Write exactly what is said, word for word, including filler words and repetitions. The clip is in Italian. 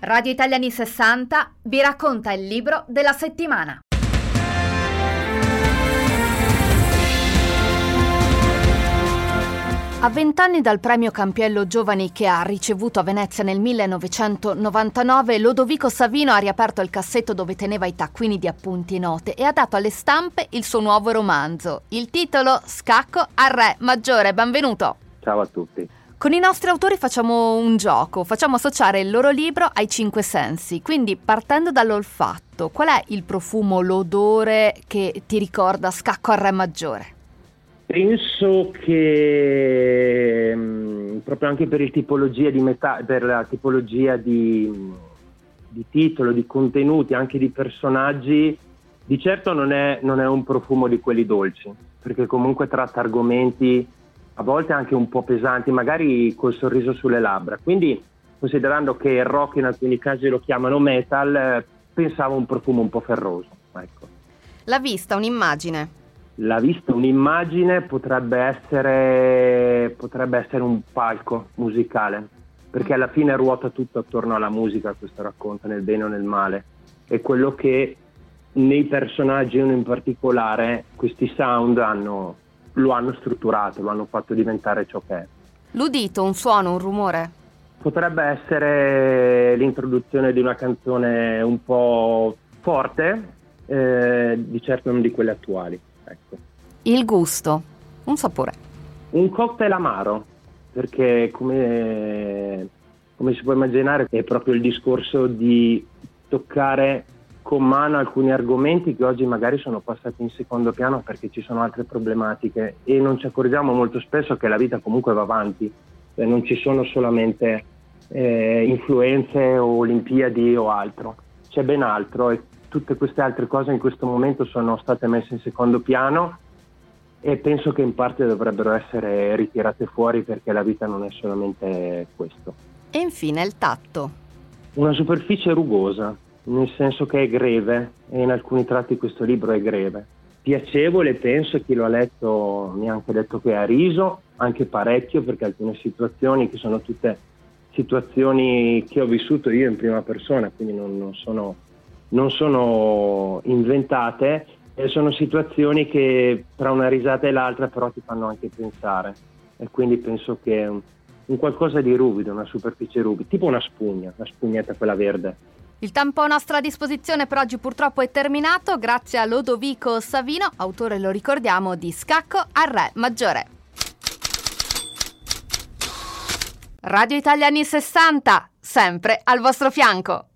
Radio Italia anni sessanta vi racconta il libro della settimana. A vent'anni dal premio Campiello Giovani che ha ricevuto a Venezia nel millenovecentonovantanove, Lodovico Savino ha riaperto il cassetto dove teneva i taccuini di appunti e note e ha dato alle stampe il suo nuovo romanzo. Il titolo: Scacco al Re Maggiore. Benvenuto. Ciao a tutti. Con i nostri autori facciamo un gioco, facciamo associare il loro libro ai cinque sensi, quindi partendo dall'olfatto, qual è il profumo, l'odore che ti ricorda Scacco al Re Maggiore? Penso che mh, proprio anche per il tipologia di meta- per la tipologia di, di titolo, di contenuti, anche di personaggi, di certo non è, non è un profumo di quelli dolci, perché comunque tratta argomenti a volte anche un po' pesanti, magari col sorriso sulle labbra. Quindi, considerando che il rock in alcuni casi lo chiamano metal, eh, pensavo un profumo un po' ferroso. Ecco. La vista, un'immagine. La vista, un'immagine potrebbe essere, potrebbe essere un palco musicale, perché alla fine ruota tutto attorno alla musica, questo racconto, nel bene o nel male. E quello che nei personaggi, uno in particolare, questi sound hanno... lo hanno strutturato, lo hanno fatto diventare ciò che è. L'udito, un suono, un rumore? Potrebbe essere l'introduzione di una canzone un po' forte, eh, di certo non di quelle attuali. Ecco. Il gusto, un sapore? Un cocktail amaro, perché come, come si può immaginare è proprio il discorso di toccare con mano alcuni argomenti che oggi magari sono passati in secondo piano perché ci sono altre problematiche e non ci accorgiamo molto spesso che la vita comunque va avanti, e non ci sono solamente eh, influenze o Olimpiadi o altro, c'è ben altro e tutte queste altre cose in questo momento sono state messe in secondo piano e penso che in parte dovrebbero essere ritirate fuori perché la vita non è solamente questo. E infine il tatto. Una superficie rugosa, nel senso che è greve, e in alcuni tratti questo libro è greve. Piacevole, penso, chi lo ha letto mi ha anche detto che ha riso, anche parecchio, perché alcune situazioni, che sono tutte situazioni che ho vissuto io in prima persona, quindi non, non, sono, non sono inventate, e sono situazioni che tra una risata e l'altra però ti fanno anche pensare, e quindi penso che un, un qualcosa di ruvido, una superficie ruvida, tipo una spugna, la spugnetta quella verde. Il tempo a nostra disposizione per oggi purtroppo è terminato, grazie a Lodovico Savino, autore, lo ricordiamo, di Scacco al Re Maggiore. Radio Italia anni sessanta, sempre al vostro fianco.